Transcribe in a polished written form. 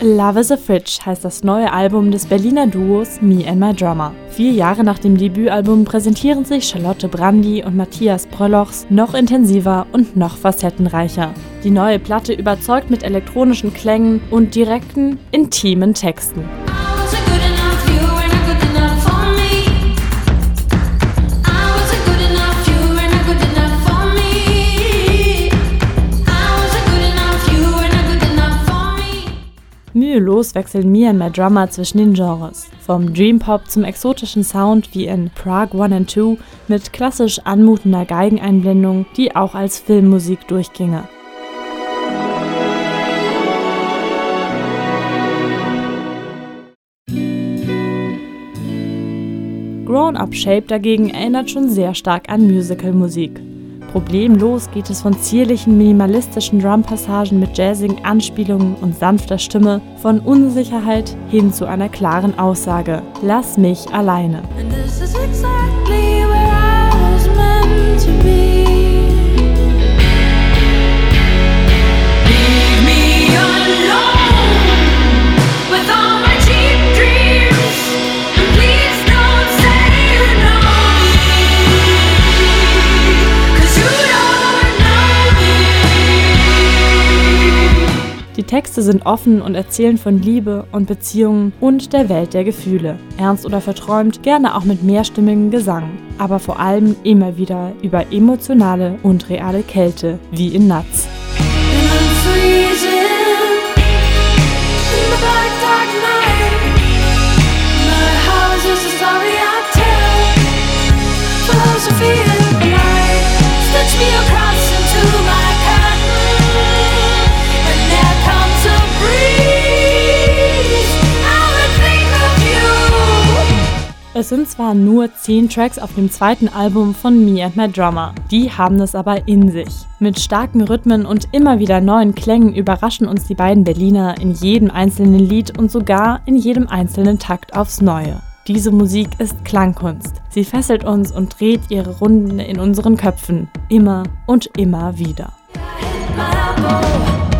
Love is a Fridge heißt das neue Album des Berliner Duos Me and My Drummer. 4 Jahre nach dem Debütalbum präsentieren sich Charlotte Brandy und Matthias Bröllochs noch intensiver und noch facettenreicher. Die neue Platte überzeugt mit elektronischen Klängen und direkten, intimen Texten. Mühelos wechseln Me and My Drummer zwischen den Genres. Vom Dream-Pop zum exotischen Sound wie in Prague 1 and 2 mit klassisch anmutender Geigeneinblendung, die auch als Filmmusik durchginge. Grown Up Shape dagegen erinnert schon sehr stark an Musical-Musik. Problemlos geht es von zierlichen, minimalistischen Drum-Passagen mit jazzigen Anspielungen und sanfter Stimme, von Unsicherheit hin zu einer klaren Aussage: Lass mich alleine. Die Texte sind offen und erzählen von Liebe und Beziehungen und der Welt der Gefühle. Ernst oder verträumt, gerne auch mit mehrstimmigem Gesang. Aber vor allem immer wieder über emotionale und reale Kälte, wie in Nuts. Es sind zwar nur 10 Tracks auf dem zweiten Album von Me and My Drummer, die haben es aber in sich. Mit starken Rhythmen und immer wieder neuen Klängen überraschen uns die beiden Berliner in jedem einzelnen Lied und sogar in jedem einzelnen Takt aufs Neue. Diese Musik ist Klangkunst. Sie fesselt uns und dreht ihre Runden in unseren Köpfen, immer und immer wieder.